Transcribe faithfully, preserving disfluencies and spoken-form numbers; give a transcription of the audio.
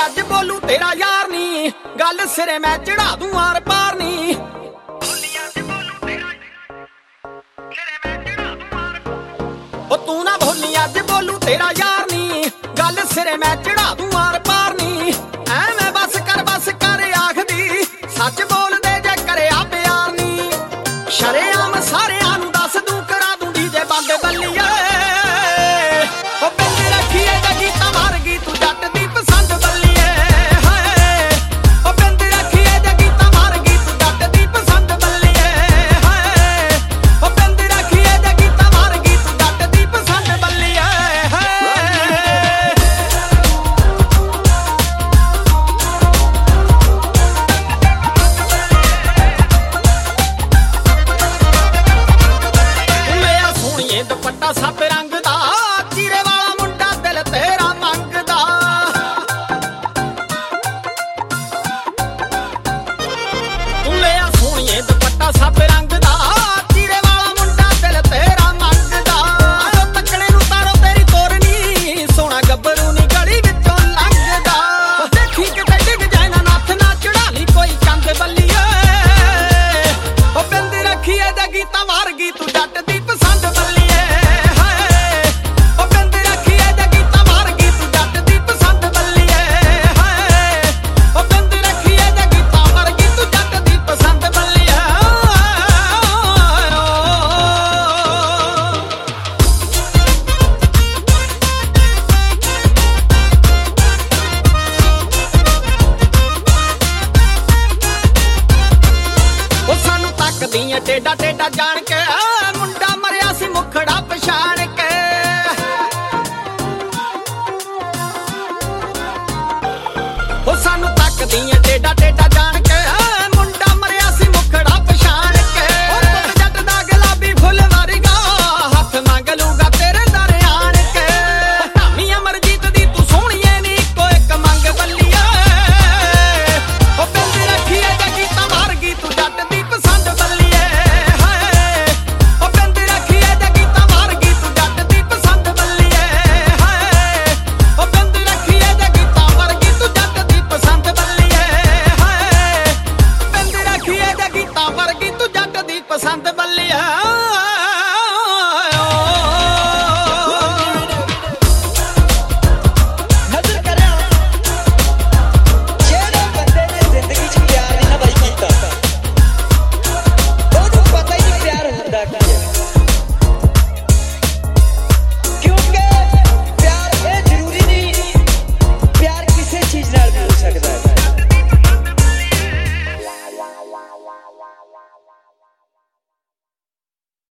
अज बोलू तेरा यार नी, गल सिरे मैं चढ़ा दूं आर पार नी। ओ तू ना भोली अज बोलू तेरा यार नी, गल सिरे मैं चढ़ा दूं आर पार नी। ऐवें बस कर बस कर आखदी, सच बोल दे जे करे आ प्यार नी। शरेआम सारेआं नूं दस दूं करा दूं डीजे बंद बल्लिए। ओ बिंद रखिए ते गीतां मार गई तू जट दी पसंद बल्लिए। हाय ओ बिंद रखिए ते गीतां मार गई तू जट दी पसंद बल्लिए। हाय ओ बिंद रखिए ते गीतां मार गई तू जट दी पसंद बल्लिए। मेरा सोहणीए दुपट्टा सब रंग दा, चीरे वाला मुंडा दिल तेरा मंगदा। तू लिया सोहणीए दुपट्टा सब रंग दा, चीरे वाला मुंडा दिल तेरा मंगदा। तकड़े नूं तारो तेरी तोरनी, सोहणा गब्बरू नी गली विचों लंघदा। देखी किते डिग जाए ना नत्थ ना चढ़ा ली कोई चंद बल्लिए। ओ बिंद रखिए ते गीतां मार गई तू जट दी पसंद बल्लिए। हाय ओ बिंद रखिए ते गीतां मार गई तू जट दी पसंद बल्लिए। हाय ओ बिंद रखिए ते गीतां मार गई तू जट दी पसंद बल्लिए। ओ सानू तकदी ऐ टेढ़ा टेढ़ा जान के,